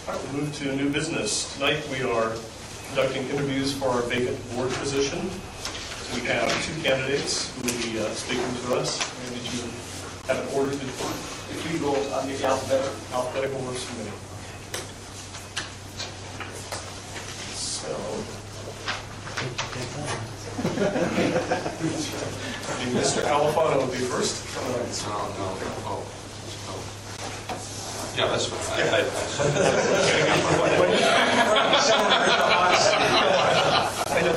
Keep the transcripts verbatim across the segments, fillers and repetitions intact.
All right, we'll move to new business. Tonight we are conducting interviews for our vacant board position. We have two candidates who will be uh, speaking to us. And did you have an order? If you go on the alphabetical, alphabetical works committee. So, Mister Alifano will be first. Oh, no. Oh. Yeah, that's fine. I, I, I know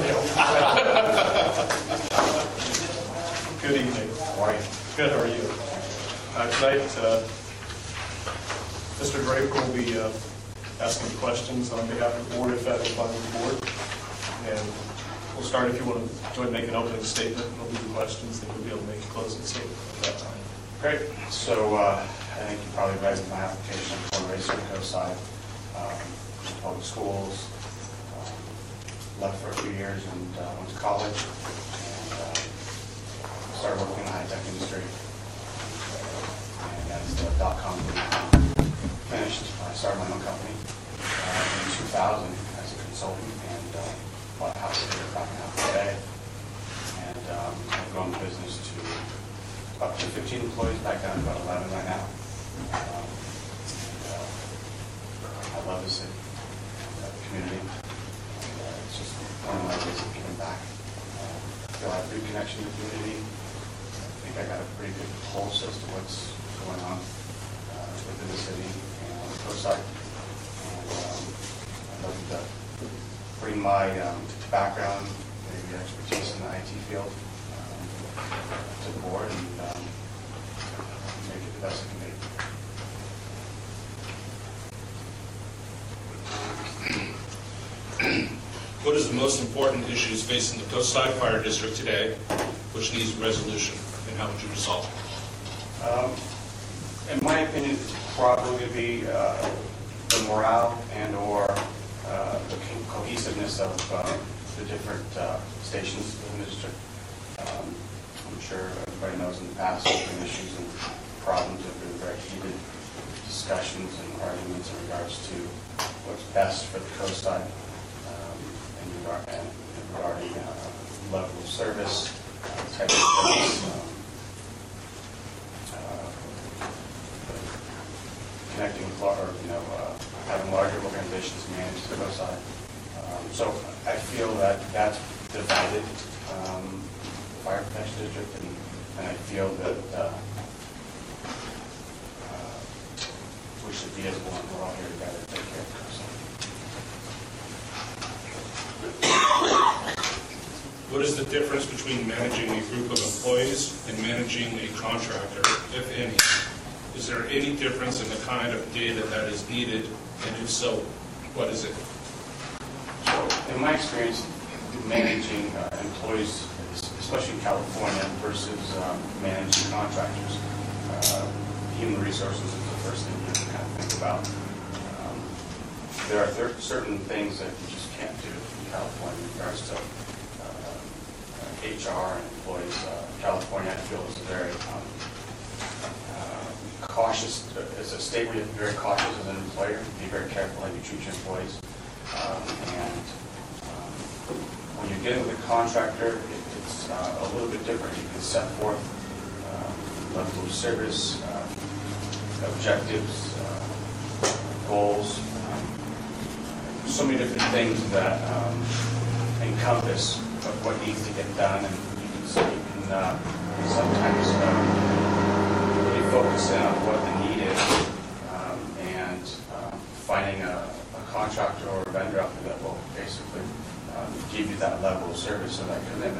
you. Good evening. How are you? Good, how are you? Uh, tonight, uh, Mister Draper will be uh, asking questions on behalf of the board, if that is fine with the board. And we'll start if you want to join make an opening statement, and we'll do the questions, then we'll be able to make a closing statement at that time. Great. So uh, I think you probably read my application for Racer Co-Sci, um, public schools, um, left for a few years and uh, went to college, and uh, started working in the high-tech industry. And as the dot-com finished, I started my own company uh, in two thousand as a consultant, and uh, bought a house here, about a half today. And um, I've grown the business to up to fifteen employees, back down to about eleven right now. Um, and, uh, I love the city, uh, the community. And, uh, it's just one of my ways of giving back. Uh, I feel I have a good connection to the community. I think I got a pretty good pulse as to what's going on uh, within the city and on the coast side. And um, I'd love to bring my um, background, maybe expertise in the I T field, to the board and um, make it the best it can be. What is the most important issues facing the Coast-Side Fire District today, which needs resolution, and how would you resolve it? Um, in my opinion, it's probably going to be uh, the morale and or uh, the co cohesiveness of uh, the different uh, stations in the district. Um, I'm sure everybody knows in the past there have been issues and problems, there have been very heated discussions and arguments in regards to what's best for the coast side um, and, regard, and regarding uh, level of service, uh, type of service, um, uh, connecting with, or, you know, uh, having larger organizations manage the coast side. Um, so I feel that that's divided um, Fire Protection District, and, and I feel that uh, uh, we should be as one. We're all here together to take care of ourselves. What is the difference between managing a group of employees and managing a contractor, if any? Is there any difference in the kind of data that is needed, and if so, what is it? So, in my experience, managing uh, employees, especially in California, versus um, managing contractors. Uh, human resources is the first thing you kind of think about. Um, there are th certain things that you just can't do in California in regards to uh, H R and employees. Uh, California, I feel, is a very um, uh, cautious, it's a state where you have to be very cautious as an employer, be very careful how you treat your employees. Um, and um, when you're dealing with a contractor, it, it's uh, a little bit different. You can set forth uh, level of service, uh, objectives, uh, goals, um, so many different things that um, encompass of what needs to get done, and you can, so you can uh, sometimes uh, really focus in on what the need is, um, and uh, finding a, a contractor or a vendor out there that will basically um, give you that level of service or that commitment.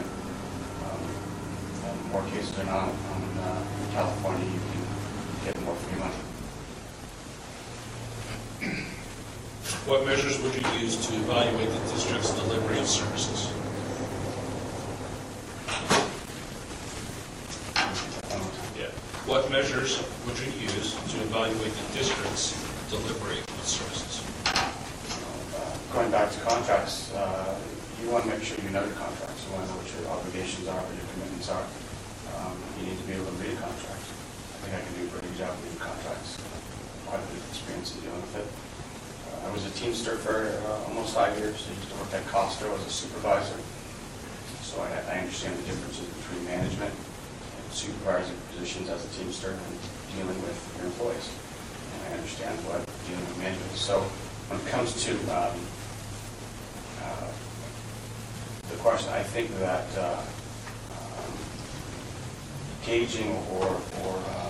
More cases than not, in uh, California, you can get more free money. What measures would you use to evaluate the district's delivery of services? Yeah. What measures would you use to evaluate the district's delivery of services? Uh, going back to contracts, uh, you want to make sure you know your contracts. You want to know what your obligations are, what your commitments are. Um, you need to be able to read a contract. I think I can do a pretty good job reading contracts. Quite a bit of experience in dealing with it. Uh, I Teamster for uh, almost five years. I used to work at Costco as a supervisor. So I, I understand the differences between management and supervisory positions as a Teamster and dealing with your employees. And I understand what dealing with management is. So when it comes to um, uh, the question, I think that uh, um, gauging or, or um,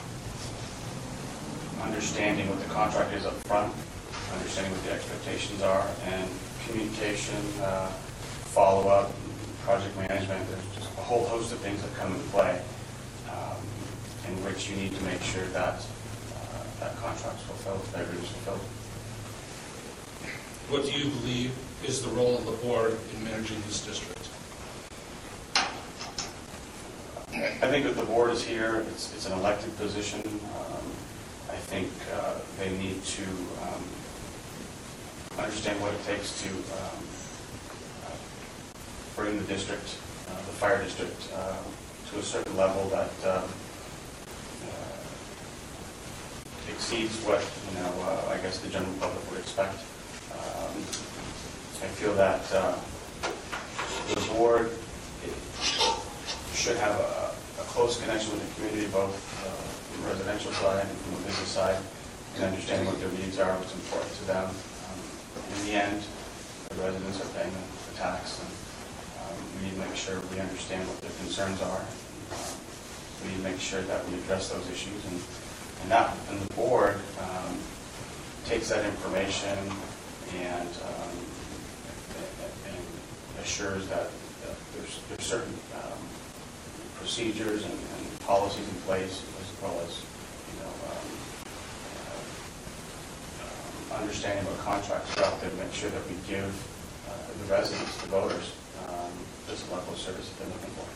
understanding what the contract is up front, understanding what the expectations are, and communication, uh, follow-up, project management, there's just a whole host of things that come into play um, in which you need to make sure that uh, that contract's fulfilled, that agreement's fulfilled. What do you believe is the role of the board in managing this district? I think that the board is here, it's, it's an elected position. Um, I think uh, they need to um, understand what it takes to um, uh, bring the district, uh, the fire district, uh, to a certain level that uh, uh, exceeds what, you know, uh, I guess the general public would expect. Um, I feel that uh, the board should have a, a close connection with the community, both uh, from the residential side and from the business side, and understanding what their needs are, what's important to them. Um, in the end, the residents are paying the tax, and um, we need to make sure we understand what their concerns are. Um, we need to make sure that we address those issues, and, and that and the board um, takes that information and, um, and, and assures that, that there's, there's certain um, procedures and, and policies in place, as well as, you know, um, uh, um, understanding what contracts are out there to make sure that we give uh, the residents, the voters, um, this level of service that they're looking for.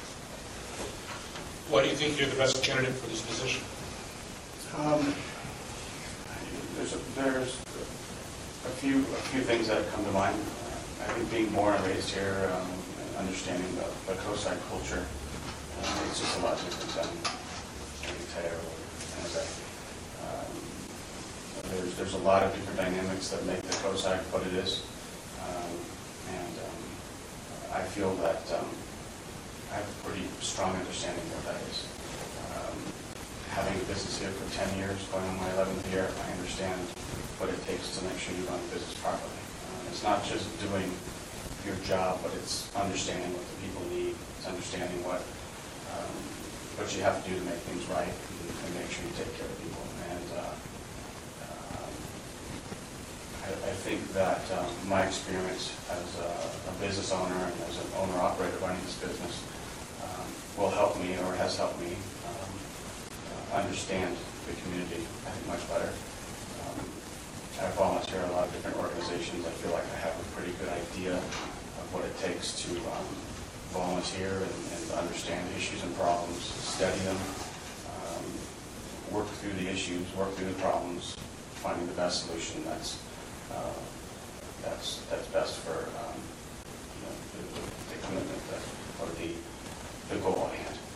Why do you think you're the best candidate for this position? Um, there's a, there's a few a few things that have come to mind. Uh, I think being born and raised here, um, and understanding the, the COSI culture, uh, it's just a lot different than maybe Teo or N S A. Um, there's there's a lot of different dynamics that make the COSI what it is, um, and um, I feel that um, I have a pretty strong understanding of what that is. Um, having a business here for ten years, going on my eleventh year, I understand what it takes to make sure you run a business properly. Uh, it's not just doing your job, but it's understanding what the people need. It's understanding what um, what you have to do to make things right and, and make sure you take care of people. And uh, um, I, I think that um, my experience as a, a business owner and as an owner-operator running this business um, will help me, or has helped me, um, uh, understand the community, I think, much better. Um, I volunteer in a lot of different organizations. I feel like I have a pretty good idea of what it takes to um, volunteer and, and understand issues and problems, study them, um, work through the issues, work through the problems, finding the best solution that's uh, that's that's best for um, you know, the, the commitment that, or the the goal at hand.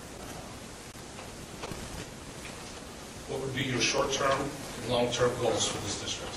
What would be your short-term and long-term goals for this district?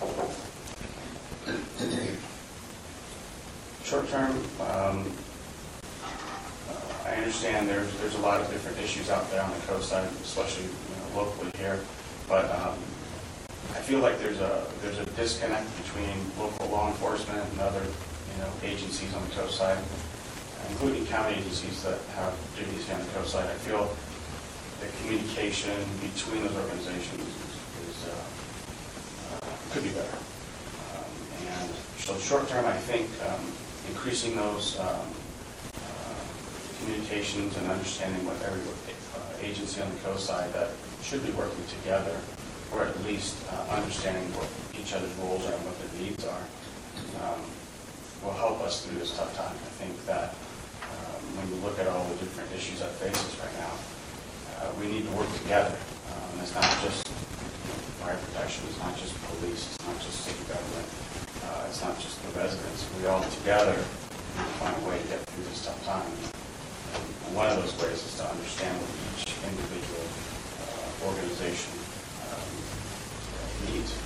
Short-term, um, uh, I understand there's there's a lot of different issues out there on the coast side, especially, you know, locally here. But um, I feel like there's a there's a disconnect between local law enforcement and other, you know, agencies on the coast side, including county agencies that have duties here on the coast side. I feel the communication between those organizations is, is uh, uh, could be better. Um, and so short term, I think um, increasing those um, uh, communications and understanding what every uh, agency on the coast side that should be working together, or at least uh, understanding what each other's roles are and what their needs are, um, will help us through this tough time. I think that um, when you look at all the different issues that face us right now, Uh, we need to work together. Um, it's not just fire protection, it's not just police, it's not just city government, uh, it's not just the residents. We all together need to find a way to get through this tough time. And one of those ways is to understand what each individual uh, organization um, needs.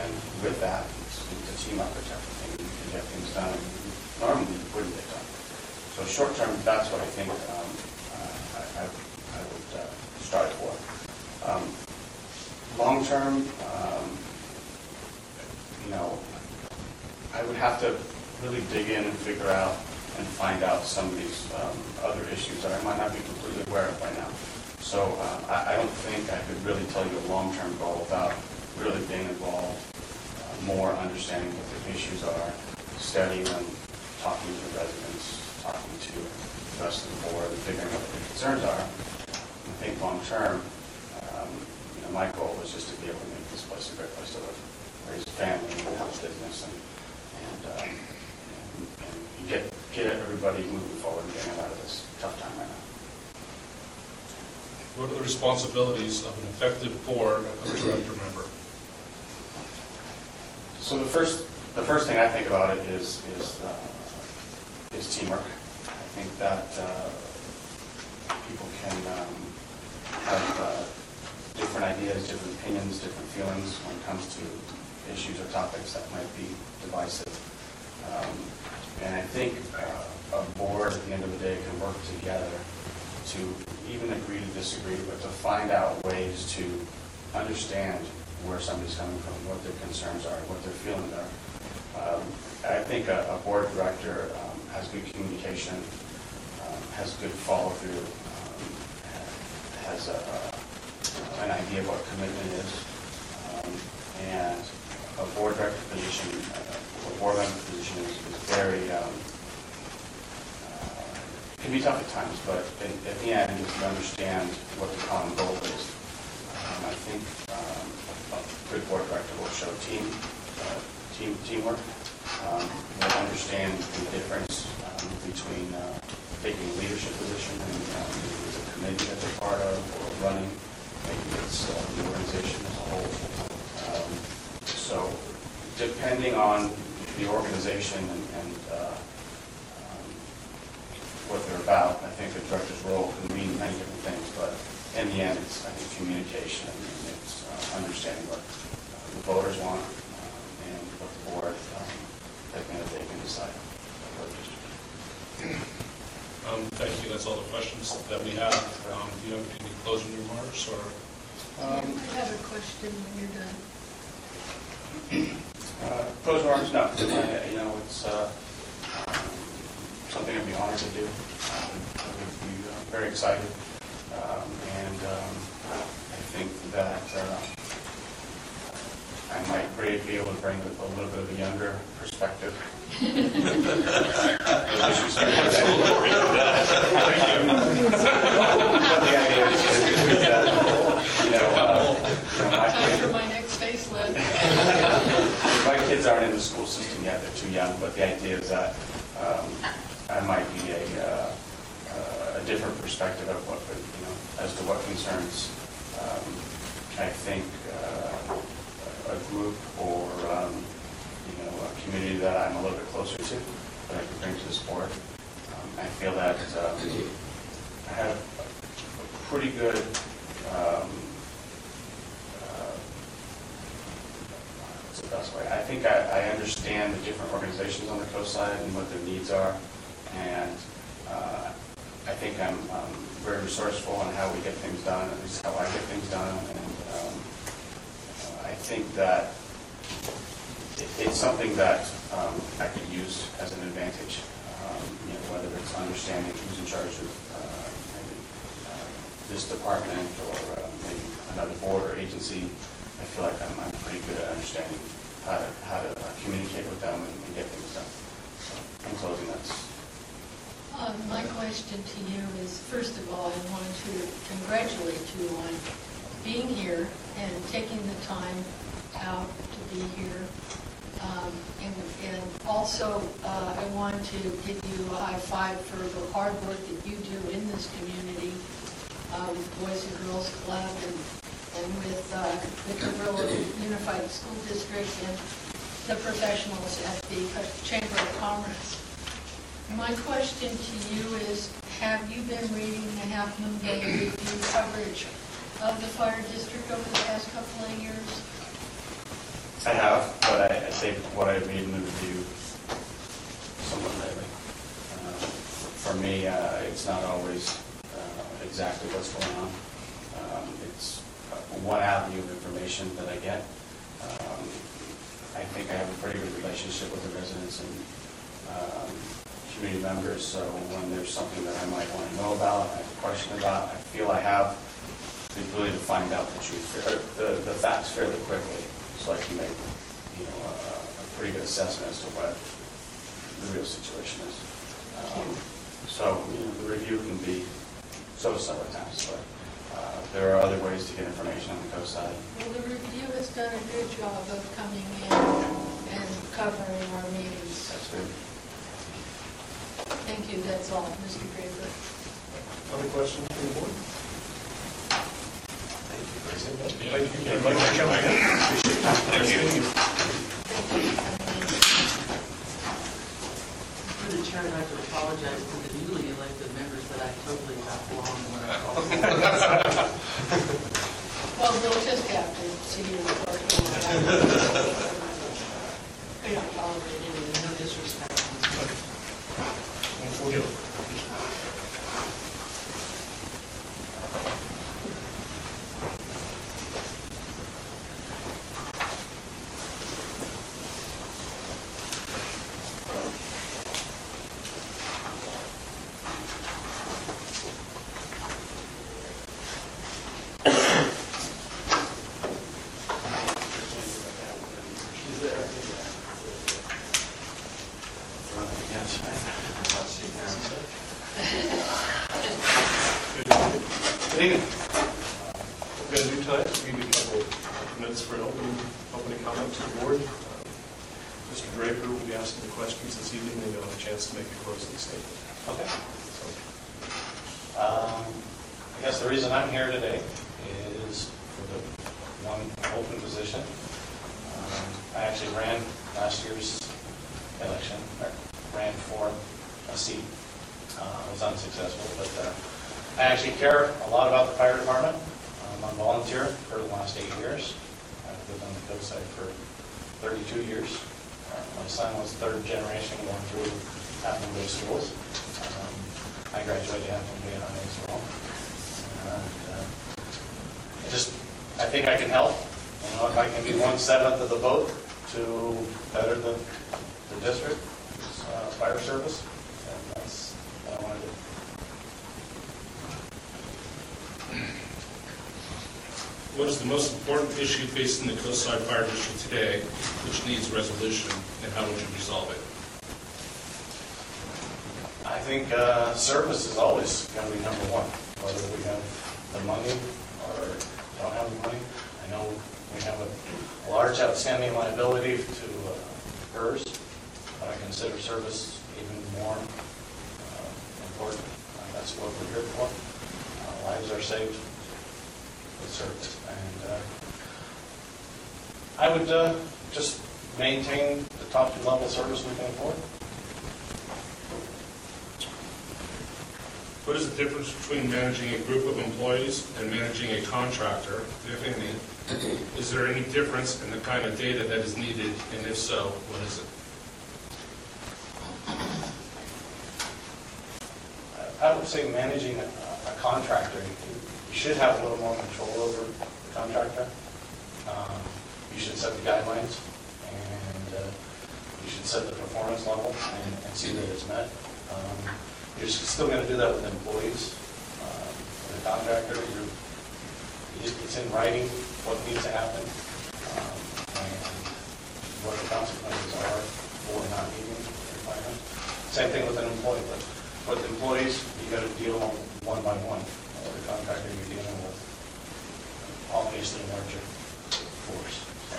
and with that, it's, it's a team effort type of thing. You can get things done normally you wouldn't get done. So short term, that's what I think um, uh, I, I, I would uh, strive for. Um, long term, um, you know, I would have to really dig in and figure out and find out some of these um, other issues that I might not be completely aware of by now. So uh, I, I don't think I could really tell you a long-term goal without really being involved, uh, more understanding what the issues are, studying them, talking to residents, talking to the rest of the board, and figuring out what their concerns are. I think long-term, um, you know, my goal is just to be able to make this place a great place to live, raise a family and have a business, and, and, um, and, and get, get everybody moving forward and getting out of this tough time right now. What are the responsibilities of an effective board of director member? So the first, the first thing I think about it is is uh, is teamwork. I think that uh, people can um, have uh, different ideas, different opinions, different feelings when it comes to issues or topics that might be divisive. Um, and I think uh, a board at the end of the day can work together to even agree to disagree, but to find out ways to understand where somebody's coming from, what their concerns are, what their feelings are. Um, I think a, a board director um, has good communication, um, has good follow-through, um, has a, a, an idea of what commitment is, um, and a board director position, uh, a board member position is, is very um, It can be tough at times, but at, at the end, if you understand what the common goal is, um, I think um, a good board director will show team, uh, team teamwork. Um, will understand the difference um, between uh, taking a leadership position and um, maybe it's a committee that they're part of or running. Maybe it's uh, the organization as a whole. Um, so, depending on the organization and, and uh, what they're about. I think the director's role can mean many different things, but in the end, it's I think communication and it's uh, understanding what uh, the voters want uh, and what the board um, at the end of the day can decide. Um, thank you. That's all the questions that we have. Um, do you have any closing remarks or? Um, I have a question when you're done. Uh, closing remarks? No. Uh, you know, it's. Uh, um, something I'd be honored to do. Um, I would be uh, very excited, um, and um, I think that uh, I might be able to bring a, a little bit of a younger perspective. After my next facelift. My kids aren't in the school system yet; they're too young. But the idea is that. Um, I might be a, uh, uh, a different perspective of what, you know, as to what concerns, um, I think, uh, a group or, um, you know, a community that I'm a little bit closer to that I can bring to this board. Um, I feel that um, I have a pretty good um, uh, what's the best way? I think I, I understand the different organizations on the coast side and what their needs are. And uh, I think I'm um, very resourceful on how we get things done, at least how I get things done. And um, uh, I think that it, it's something that um, I could use as an advantage, um, you know, whether it's understanding who's in charge of uh, maybe uh, this department or uh, maybe another board or agency. I feel like I'm, I'm pretty good at understanding how to, how to uh, communicate with them and, and get things done. So, in closing, that's Um, my question to you is, first of all, I want to congratulate you on being here and taking the time out to be here. Um, and, and also, uh, I want to give you a high five for the hard work that you do in this community, uh, with Boys and Girls Club and, and with uh, the Cabrillo Unified School District and the professionals at the Chamber of Commerce. My question to you is, have you been reading the Half Moon Bay Review coverage of the fire district over the past couple of years? I have, but I, I think what I made in the review somewhat lately. Uh, for me, uh, it's not always uh, exactly what's going on. Um, it's one avenue of information that I get. Um, I think I have a pretty good relationship with the residents and um, community members, so when there's something that I might want to know about, I have a question about, I feel I have the ability to find out the truth, or the, the facts fairly quickly, so I can make, you know, a, a pretty good assessment as to what the real situation is. Um, so, you know, the review can be so-so at times, but uh, there are other ways to get information on the coast side. Well, the review has done a good job of coming in and covering our meetings. That's good. Thank you, that's all, Mister Draper. Other questions from the board? Thank you, President. Thank you very much for coming in. Appreciate it. Thank you. Through the chair, I'd like to apologize to the newly elected members that I totally got wrong when I called. Well, we'll just have to see you in the parking lot. We don't tolerate anything. No disrespect. Thank you. We're going to do tonight, we need a couple of minutes for opening, opening comment to the board. Uh, Mister Draper will be asking the questions this evening, and you'll have a chance to make a closing statement. Okay. So, Um, I guess the reason I'm here today is for the one open position. Um, I actually ran last year's election, or ran for a seat. Uh, I was unsuccessful, but uh, I actually care a lot about the fire department. Um, I'm a volunteer for the last eight years. I've lived on the coast side for thirty-two years. Uh, my son was third generation going through Half Moon Bay schools. Um, I graduated Half Moon Bay High as well. And, uh, I just, I think I can help. You know, if I can be one seventh of the vote to better the, the district, uh, fire service, and that's what I want to do. What is the most important issue facing the Coastside Fire District today, which needs resolution, and how would you resolve it? I think uh, service is always going to be number one, whether we have the money or don't have the money. I know we have a large outstanding liability to uh, PERS, but I consider service even more uh, important. Uh, that's what we're here for. Uh, lives are saved with service. And uh, I would uh, just maintain the top level service we can afford. What is the difference between managing a group of employees and managing a contractor, if any? Is there any difference in the kind of data that is needed, and if so, what is it? I would say managing a, a contractor, you, you should have a little more control over the contractor. Um, you should set the guidelines, and uh, you should set the performance level and, and see that it's met. Um, you're still going to do that with employees. Um, with a contractor, you're, it's in writing what needs to happen um, and what the consequences are for not meeting the requirements. Same thing with an employee, but with employees, you got to deal one by one. With a contractor, you're dealing with obviously a larger force.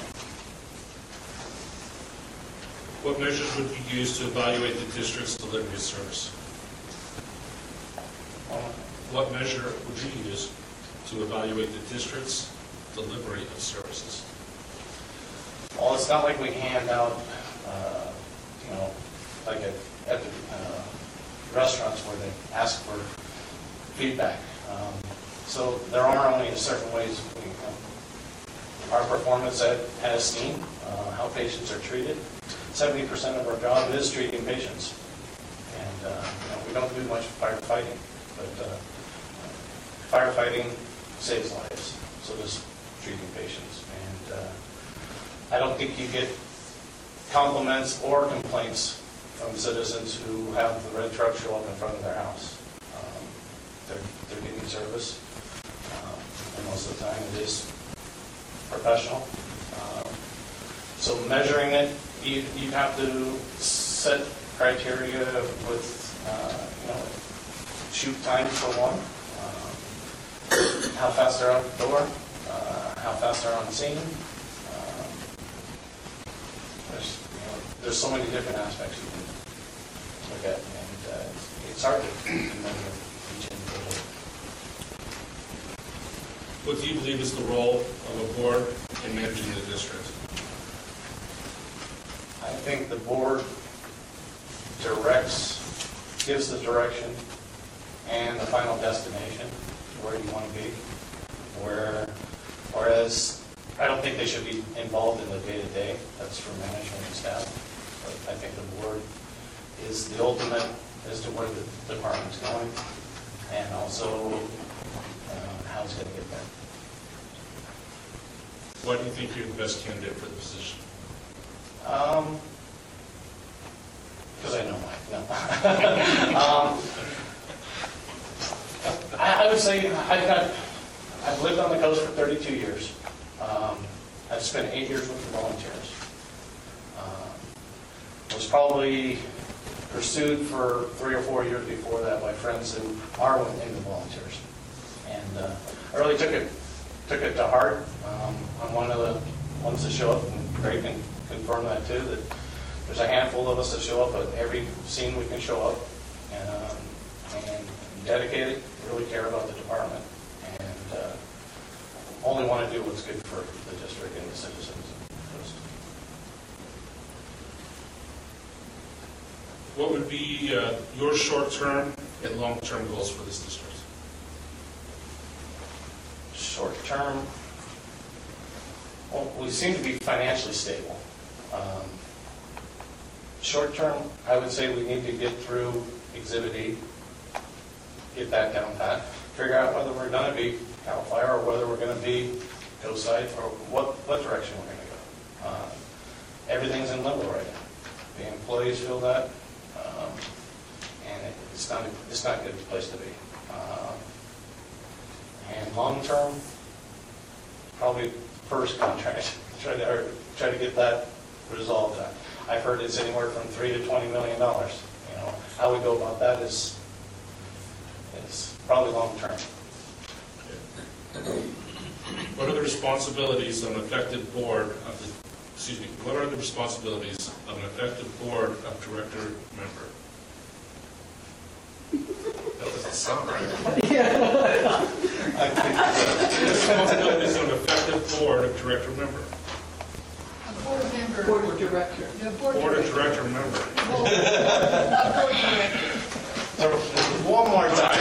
What measures would you use to evaluate the district's delivery of service? What measure would you use to evaluate the district's delivery of services? Well, it's not like we hand out, uh, you know, like at, at the uh, restaurants where they ask for feedback. Um, so there are only certain ways we can. Our performance at, at Esteem uh, how patients are treated. seventy percent of our job is treating patients. And uh, you know, we don't do much firefighting, but uh, firefighting saves lives, so does treating patients. And uh, I don't think you get compliments or complaints from citizens who have the red truck show up in front of their house. Um, they're, they're getting service, um, and most of the time it is professional. Um, so measuring it, you, you have to set criteria with, uh, you know, shoot time for one, um, how fast they're out the door, uh, how fast they're on scene. Um, there's, you know, there's so many different aspects you can look at, and uh, it's hard to measure each individual. What do you believe is the role of a board in managing the district? I think the board directs, gives the direction and the final destination where you want to be. Where, whereas I don't think they should be involved in the day-to-day. That's for management and staff. But I think the board is the ultimate as to where the department's going and also uh, how it's going to get there. Why do you think you're the best candidate for the position? Um, because I know Mike. No. um, I, I would say I've got. I've lived on the coast for thirty-two years. Um, I've spent eight years with the volunteers. Um, was probably pursued for three or four years before that by friends who are in the volunteers, and uh, I really took it took it to heart. Um, I'm one of the ones that show up, and Greg can confirm that too. That there's a handful of us that show up at every scene we can show up, and, um, and dedicated, really care about the department, and uh, only want to do what's good for the district and the citizens. What would be uh, your short-term and long-term goals for this district? Short term, well, we seem to be financially stable. Um, short term, I would say we need to get through Exhibit E, get that down pat, figure out whether we're going to be CAL FIRE or whether we're going to be GoSite or what, what direction we're going to go. Uh, everything's in limbo right now. The employees feel that, um, and it, it's not a, it's not a good place to be. Uh, And long term, probably first contract, try to or try to get that resolved. I've heard it's anywhere from three to twenty million dollars. You know, how we go about that is is probably long term. What are the responsibilities of an effective board of the, excuse me, what are the responsibilities of an effective board of director member? That doesn't sound right. Responsibilities of an effective board of director member. A board member. Board of director. The board Board of director. director member. Board- A board director. So, one more time.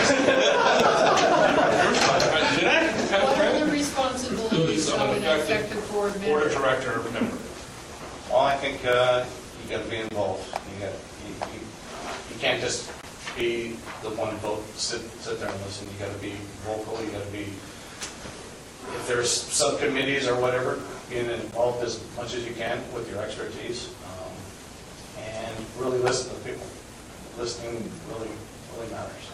Did I? What are the responsibilities of an effective board member? Board of director member. Well, I think uh, you got to be involved. You got you, you, you can't just be the one vote, sit sit there and listen. You got to be vocal. You got to be, if there's subcommittees or whatever, being involved as much as you can with your expertise, um, and really listen to people. Listening really really matters.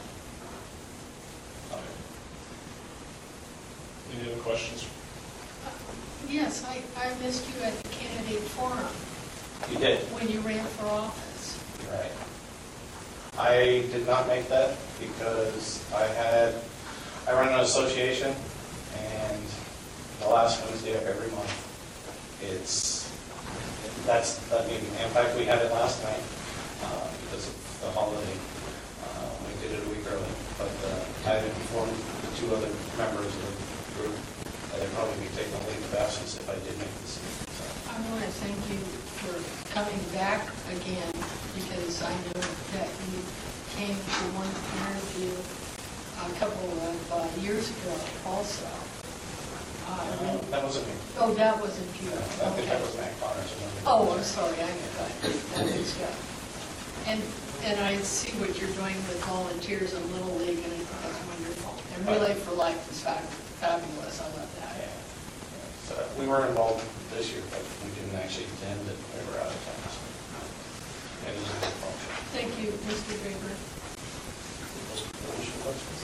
Any other questions? Yes, I, I missed you at the candidate forum You did. when you ran for office. Right. I did not make that because I had, I run an association, and the last Wednesday of every month, it's, that's that meeting. In fact, we had it last night uh, because of the holiday. Uh, we did it a week early, but uh, I had informed the two other members of the group that I'd probably be taking a leave of absence if I did make this. So. I want to thank you for coming back again, because I know that you came to one interview a couple of uh, years ago also. Uh, Uh, That wasn't me. Oh, that wasn't you. I think that was Matt Connors. Oh, I'm sorry, I got that mixed up. And, and I see what you're doing with volunteers in Little League, and I think that's wonderful. And Relay for Life is fab- fabulous, I love that. Yeah. So we were involved this year, but we didn't actually attend, and we were out of town. so. And it was a good function. Thank you, Mister Draper. Additional questions?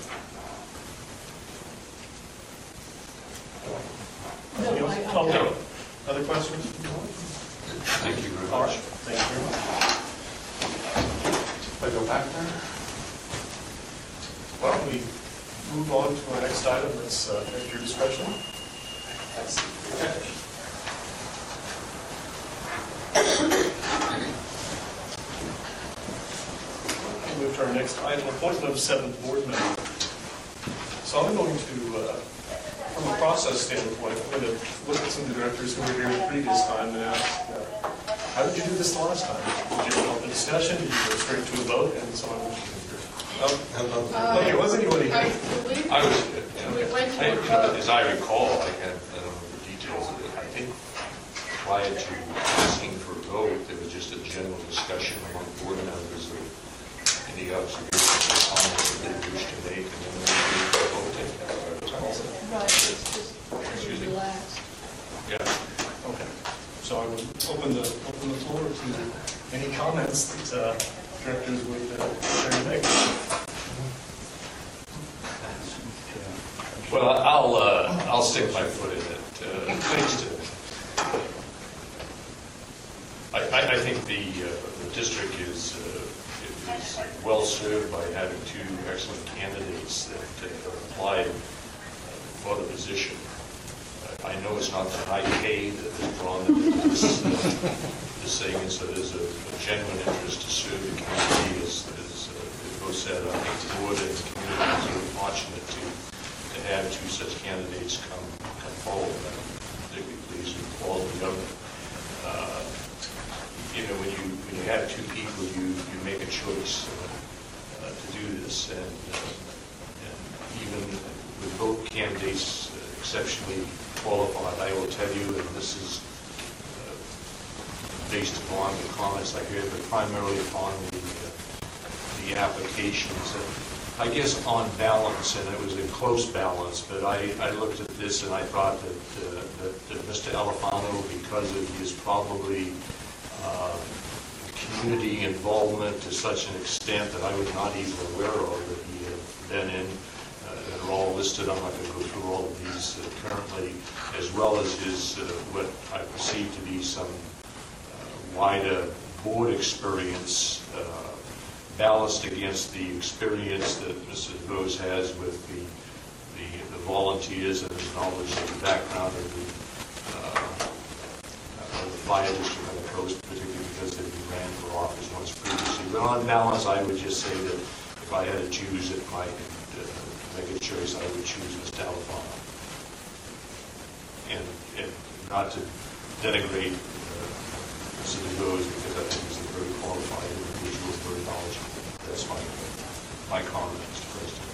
No, Anything I- else? I- Oh, no. Other questions? Thank you very All right, much. thank you very much. If I go back there? Why don't we move on to our next item, that's uh, at your discretion. We'll move to our next item, appointment of seventh board member. So I'm going to, uh, from a process standpoint, I'm going to look at some of the directors who were here the previous time and ask, uh, how did you do this the last time? Did you have a discussion? Did you go straight to a vote? And so on. Um, Uh, Okay, was anybody I here? believe I was, we went to I- a you know, vote. as I recall, I have, I don't know the details of it, I think prior to asking for a vote, there was just a general discussion among board members of any observations or comments that they wish to make, and then we would go voting. Right, it's just Excuse pretty me? relaxed. Yeah. Okay, so I would open the, open the floor to any comments that uh, directors would uh, care to make. Well, I'll, uh, I'll stick my foot in it. Uh, Thanks to, I, I I think the, uh, the district is, uh, is well served by having two excellent candidates that uh, applied for the position. Uh, I know it's not the high pay that has drawn them into this, uh, this thing, and so there's a a genuine interest to serve the community. As, as uh, Bo said, I think the board and the community is very fortunate to to have two such candidates come come forward. I'm particularly pleased with the quality of them. Uh, You know, when you when you have two people, you you make a choice uh, uh, to do this, and, uh, and even with both candidates uh, exceptionally qualified, I will tell you, and this is uh, based upon the comments I heard, but primarily upon the uh, the applications. And I guess on balance, and it was a close balance, but I, I looked at this and I thought that, uh, that, that Mister Alfano, because of his probably uh, community involvement to such an extent that I was not even aware of that he had been in, uh, that are all listed. I'm not going to go through all of these uh, currently, as well as his, uh, what I perceive to be some uh, wider board experience, uh, balanced against the experience that Missus Rose has with the, the, the volunteers and his knowledge of the background of the, uh, of the fire district on the coast, particularly because he ran for office once previously. But on balance, I would just say that if I had to choose, if I could uh, make a choice, I would choose Mister Alfano. And, and not to denigrate uh, Missus Rose, because I think he's a very qualified individual, very knowledgeable. That's my, my comment, Mister President.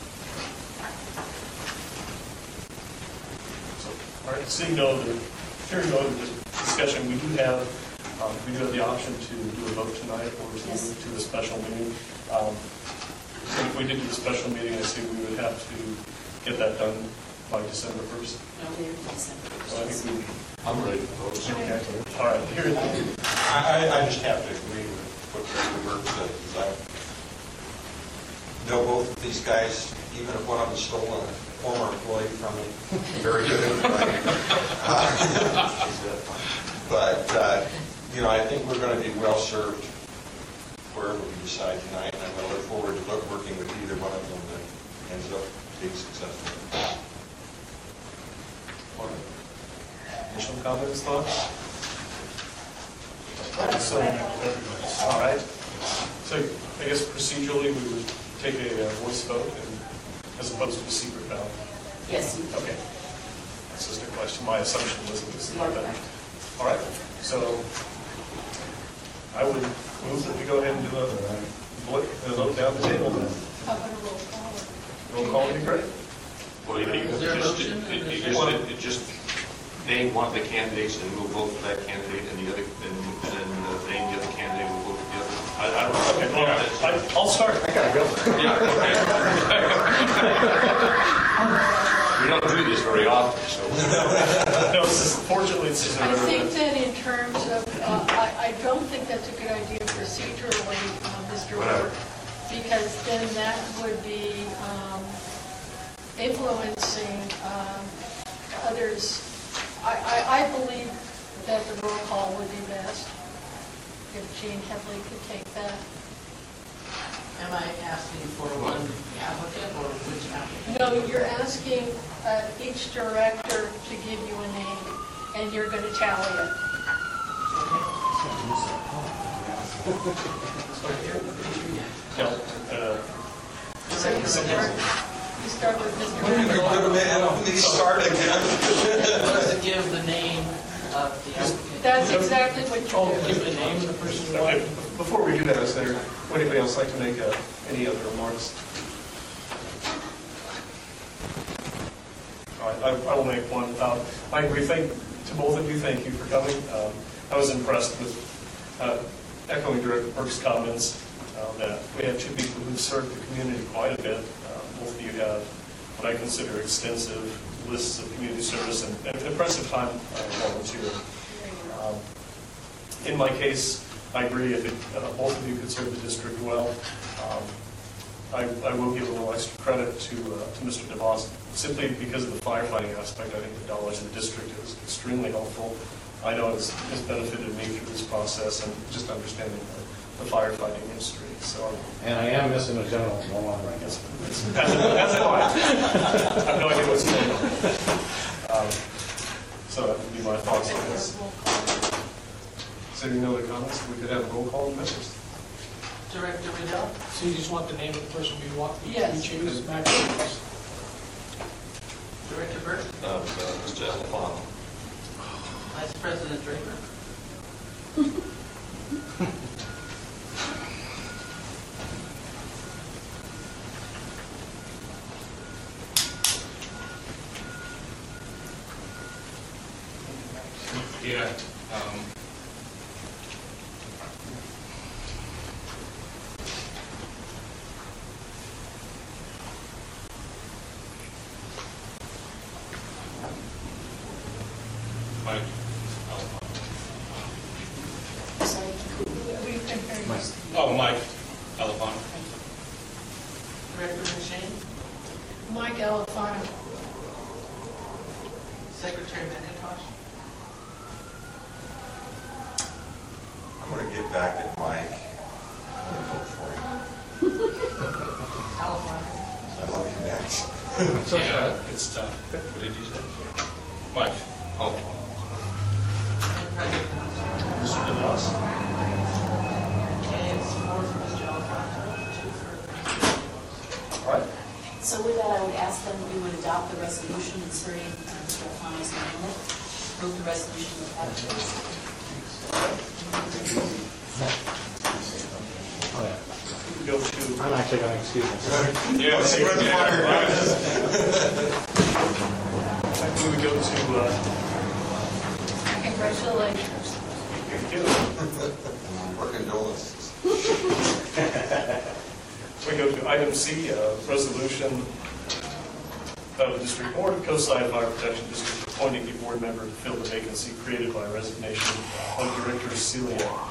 So, all right, seeing no other, hearing no other discussion, we do have, um, we do have the option to do a vote tonight or to Yes. move to a special meeting. Um, so if we did do a special meeting, I see we would have to get that done by December first. No, we're December. So I think we, I'm ready to vote. okay, all right, here it is. I, I just have to agree with what Mister Burke said, because I know both of these guys, even if one of them stole a former employee from me, very good at it. But, uh, you know, I think we're going to be well served wherever we decide tonight, and I'm going to look forward to look- working with either one of them that ends up being successful. All right. Additional comments, thoughts? So, all right. So I guess procedurally, we would take a uh, voice vote and, as opposed to a secret ballot. Yes. Okay. That's just a question. My assumption was it was You are secret ballot. correct. All right. So I would move that we go ahead and do a vote, a vote down the table then. How about a roll call? Roll call would be great. Well, you know, you Is there a just, motion? it- it- you just, it just name one of the candidates and we'll vote for that candidate and the other, and and then uh, name the other candidate and we'll vote for the other. I, I don't know. Okay, well, I- I'll start. I gotta go. Yeah, okay. We don't do this very often, so. No, this is, fortunately, this is. I think that in terms of, uh, I, I don't think that's a good idea procedurally, uh, Mister Whatever. Ward, because then that would be um, influencing um, others. I, I, I believe that the roll call would be best, if Jean Headley could take that. Am I asking for one applicant or which applicant? No, you're asking uh, each director to give you a name, and you're going to tally it. No, uh, So you start, you start with Mister When Ward. you go to man, these start again. Let's give the name of the applicant. That's exactly what you do. Give the name of the person you okay, want. before we do that, is there, would anybody else like to make uh, any other remarks? All right, I I will make one. Um, I agree, thank, to both of you, thank you for coming. Um, I was impressed with, uh, echoing Director Burke's comments, uh, that we have two people who've served the community quite a bit. Uh, Both of you have what I consider extensive lists of community service and and impressive time uh, volunteering. Um, In my case, I agree, if it, uh, both of you could serve the district well. Um, I, I will give a little extra credit to, uh, to Mister DeVos, simply because of the firefighting aspect. I think the dollars in the district is extremely helpful. I know it's, it's benefited me through this process and just understanding the, the firefighting industry, so. And I am missing a general no longer. I guess, it's- as as am I. I have no idea what's going on. Um, So that would be my thoughts on this. So any other comments? We could have a roll call in minutes. Director Riddell? So you just want the name of the person we want, we Yes. choose, Max? Director Burke? Uh, uh, Mister Alfano. Vice President Draper? Yeah. um, Mike Alfano. Sorry. We can hear you. Oh, Mike Alfano. Director McShane? Mike Alfano. Secretary McIntosh? I'm going to get back at Mike. I'm going to vote for him. Alfano? I love you, Max. Yeah, it's tough. What did you say? Mike. Oh, And President Johnson? Mister DeVos? Okay, it's four for Mister Alfano, two for... All right. So with that, I would ask them we would adopt the resolution inserting Mister Alfano's name in it. Move the resolution with that, please. We go to, I'm actually going to excuse myself. yeah. Let's spread the fire. we would go to, uh, Congratulations. thank you. Our condolences. We go to item C, uh, resolution of the District Board of Coastside Fire Protection District appointing a board member to fill the vacancy created by resignation of Director Celia